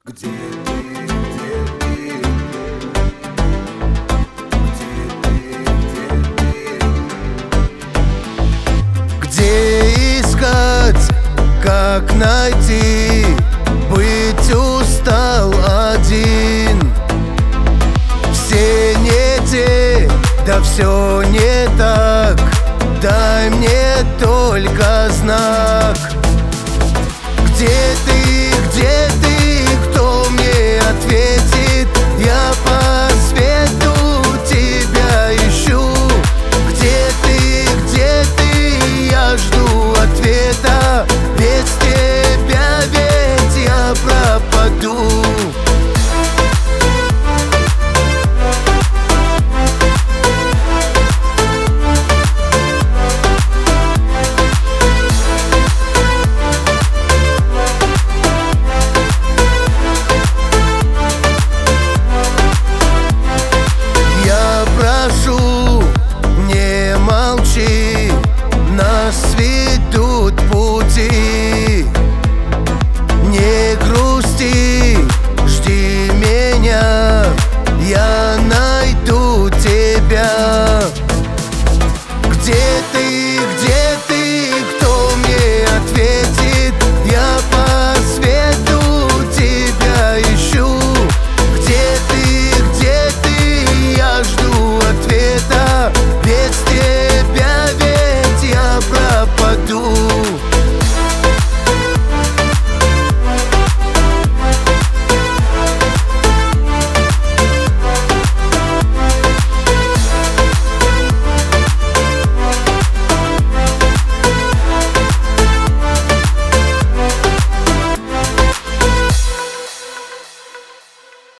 Где ты, где ты? Где искать, как найти? Быть устал один. Все не те, да все не так. Дай мне только знать.